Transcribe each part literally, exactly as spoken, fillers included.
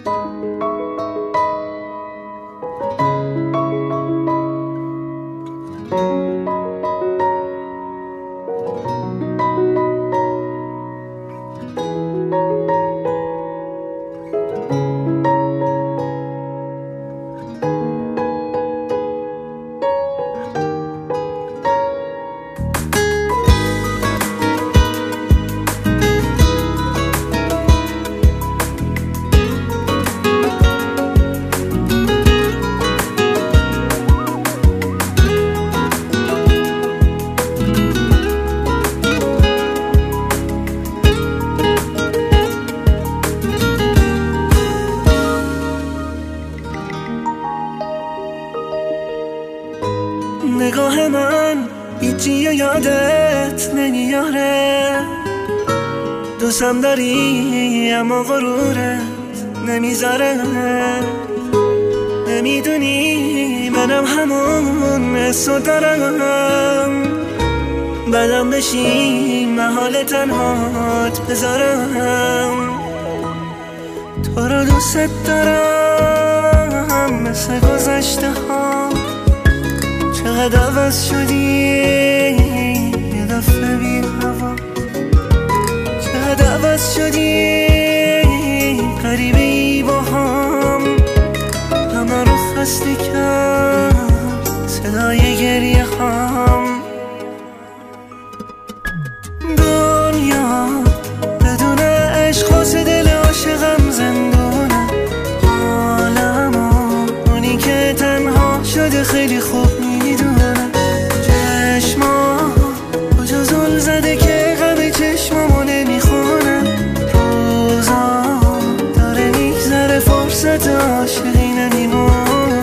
نگاه من هیچی یادت نمیاره، دوستم داری اما غرورت نمیذاره. نمیدونی منم همون حسو دارم، بدم بشی محال تنهات بذارم. تو رو دوست دارم مثل گذشته ها، چقدر عوض شدی یه دفعه بی هوا، چقدر عوض شدی غریبه ای با هم، همه رو خسته کرد صدای گریه هم. دنیا بدون عشق واسه دل عاشقم زندونه، حالمو اونی که تنها شده خیلی خوب میدونه. چشما کجا زل زده که غم چشمامو نمیخونه، روزا داره میگذره فرصت عاشقی نمیمونه.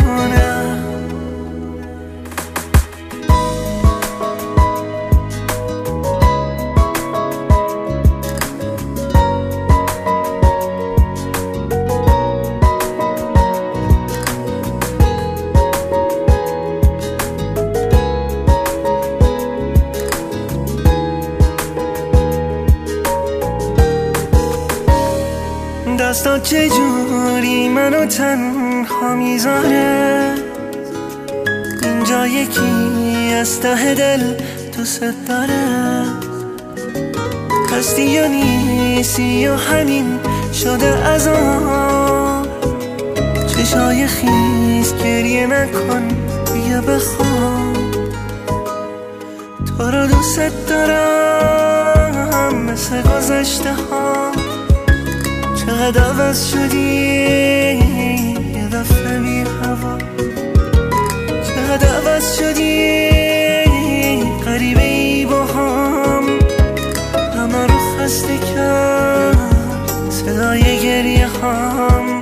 دستات چجوری منو تنها میذاره، اینجا یکی از ته دل دوست داره. هستی یا نیستی یا همین شده عذاب، چشای خیس گریه نکن بیا بخواب. تو رو دوست دارم مثل گذشته ها، چقدر عوض شدی یه دفعه بی هوا، چقدر عوض شدی غریبه ای با هم، همه رو خسته کرد صدای گریه هم.